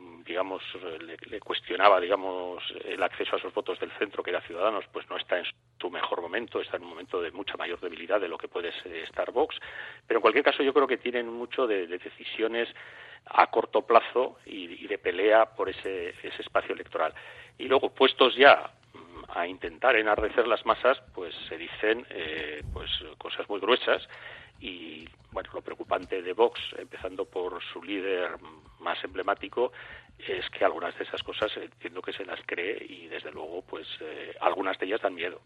cuestionaba, el acceso a esos votos del centro, que era Ciudadanos, pues no está en su mejor momento, está en un momento de mucha mayor debilidad de lo que puede estar Vox. Pero en cualquier caso yo creo que tienen mucho de decisiones a corto plazo y de pelea por ese espacio electoral. Y luego, puestos ya a intentar enardecer las masas, pues se dicen cosas muy gruesas. Y bueno, lo preocupante de Vox, empezando por su líder más emblemático, es que algunas de esas cosas entiendo que se las cree, y desde luego pues algunas de ellas dan miedo.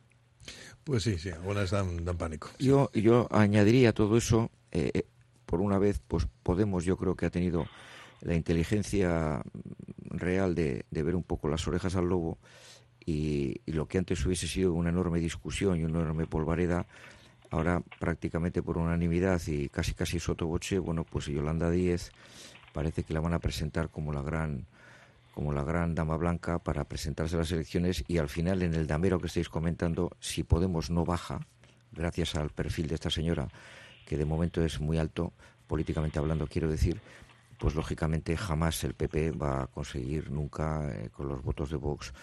Pues sí, algunas dan pánico. Sí. Yo añadiría a todo eso, por una vez, pues Podemos, yo creo que ha tenido la inteligencia real de ver un poco las orejas al lobo, y lo que antes hubiese sido una enorme discusión y una enorme polvareda, ahora prácticamente por unanimidad y casi sotto voce, bueno, pues Yolanda Díez parece que la van a presentar como la gran dama blanca para presentarse a las elecciones, y al final, en el damero que estáis comentando, si Podemos no baja, gracias al perfil de esta señora, que de momento es muy alto, políticamente hablando quiero decir, pues lógicamente jamás el PP va a conseguir nunca, con los votos de Vox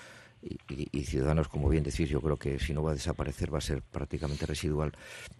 y Ciudadanos, como bien decís, yo creo que si no va a desaparecer va a ser prácticamente residual,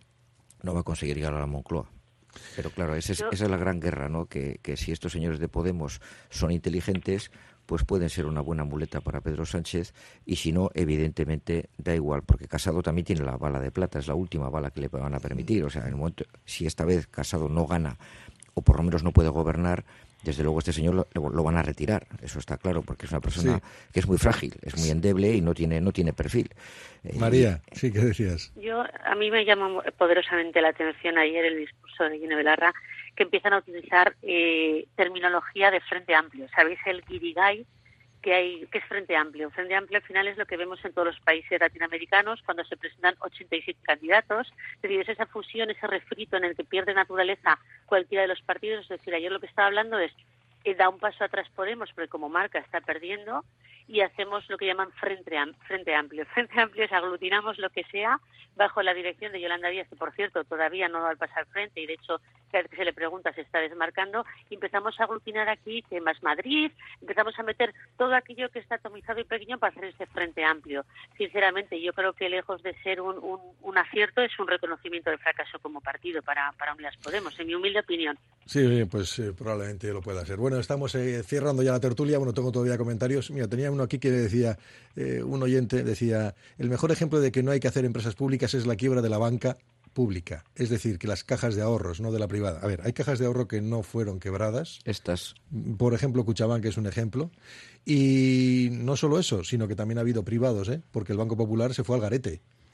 no va a conseguir llegar a la Moncloa. Pero claro, esa es la gran guerra, ¿no? Que si estos señores de Podemos son inteligentes, pues pueden ser una buena muleta para Pedro Sánchez, y si no, evidentemente da igual, porque Casado también tiene la bala de plata, es la última bala que le van a permitir. O sea, en el momento, si esta vez Casado no gana, o por lo menos no puede gobernar, desde luego este señor lo van a retirar, eso está claro, porque es una persona que es muy frágil, es muy endeble y no tiene perfil. María, sí, ¿qué decías? A mí me llama poderosamente la atención ayer el discurso de Irene Belarra, que empiezan a utilizar terminología de Frente Amplio. ¿Sabéis el guirigay que es Frente Amplio? Frente Amplio al final es lo que vemos en todos los países latinoamericanos cuando se presentan 87 candidatos. Es decir, es esa fusión, ese refrito en el que pierde naturaleza cualquiera de los partidos. Es decir, ayer lo que estaba hablando es que da un paso atrás Podemos, porque como marca está perdiendo, y hacemos lo que llaman Frente Amplio. Frente Amplio es aglutinamos lo que sea bajo la dirección de Yolanda Díaz, que por cierto todavía no va a pasar frente, y de hecho cada vez que se le pregunta se está desmarcando, y empezamos a aglutinar aquí temas Madrid, empezamos a meter todo aquello que está atomizado y pequeño para hacer ese Frente Amplio. Sinceramente, yo creo que lejos de ser un acierto, es un reconocimiento del fracaso como partido para Unidas Podemos, en mi humilde opinión. Sí, pues probablemente lo pueda ser. Bueno, estamos cerrando ya la tertulia. Bueno, tengo todavía comentarios. Mira, tenía uno aquí que decía, un oyente decía, el mejor ejemplo de que no hay que hacer empresas públicas es la quiebra de la banca pública. Es decir, que las cajas de ahorros, no de la privada. A ver, hay cajas de ahorro que no fueron quebradas. Estas. Por ejemplo, Cuchabank es un ejemplo. Y no solo eso, sino que también ha habido privados, porque el Banco Popular se fue al garete.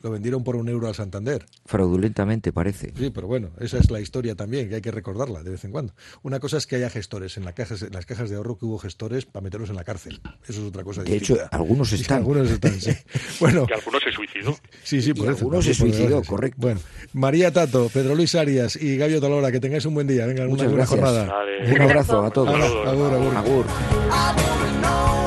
lo vendieron por €1 al Santander. Fraudulentamente parece. Sí, pero bueno, esa es la historia también, que hay que recordarla de vez en cuando. Una cosa es que haya gestores, en las cajas de ahorro que hubo gestores para meterlos en la cárcel. Eso es otra cosa distinta. De hecho, algunos están. Algunos están, sí. Bueno, que algunos se suicidó. Sí, por eso. Algunos se suicidó, correcto. Bueno, María Tato, Pedro Luis Arias y Gabio Talora, que tengáis un buen día. Venga, muchas una buena gracias. jornada. Un abrazo a todos. Agur. Agur.